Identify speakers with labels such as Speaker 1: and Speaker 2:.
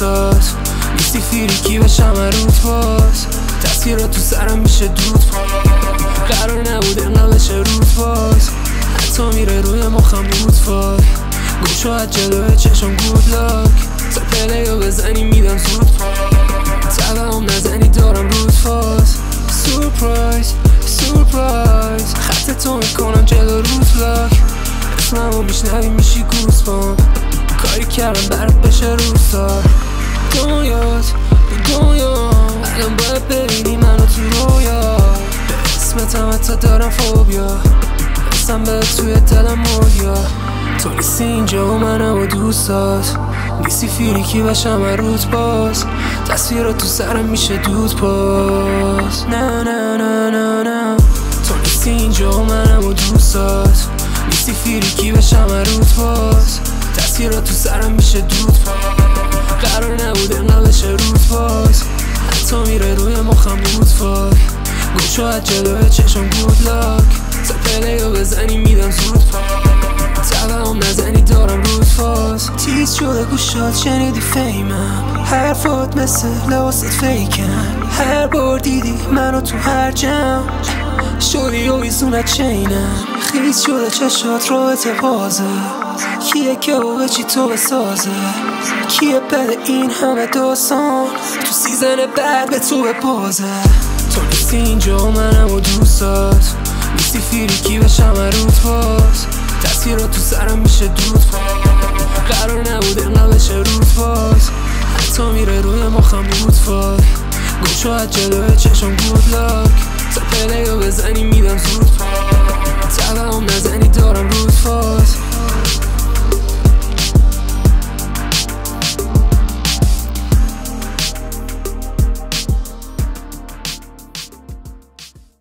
Speaker 1: دوستات نیستی فیریکی بشم روت باز تصویرات تو سرم میشه دود قرار نبود انقدر بشه روت باز حتی میره روی مخم بود فای گم شو از جلوی چشم گود لاک تا پلیو بزنی میدم زود تبهم نزنی دارم روت فاز سورپرایز سورپرایز خط تو میکنم جلو روت لاک اسممو میشنوی میشی گوز بام کاری کردم برات بشه روزدار دنیات دنیا الان باید ببینی منو تو رویا به اسمتم حتی دارم فوبیا حسم به توی دلم مریا تو نیستی اینجا و منم و دوستات نیستی فیریکی بشم روت باز تصویرات تو سرم میشه دود پاس نه نه نه نه نه تو نیستی اینجا و منم و دوستات نیستی فیریکی بشم روت باز تصویرات تو سرم میشه دود قرار نبود انقدر بشه روت باز حتی میره روی مخم بود فای گم شو از جلوی چشم گود لاک تا پلیو بزنی میدم زود تبهم نزنی دارم روت فاز تیز شده گوشات شنیدی فیمم حرفات مثل لباست فیکن هر بار دیدی منو تو هر جمع شدی و بیزونت چینم خیز شده چشات رویت بازه کیه که به چی تو بسازه کیه بده این همه داستان تو سیزن بعد به تو بپازه تو نیستی اینجا و منم و دوستات نیستی فیریکی بشم روت باز تصویرات تو سرم میشه دود قرار نبود انقدر بشه روت باز حتی میره روی مخم بود فای گم شو از جلوی چشم گود لاک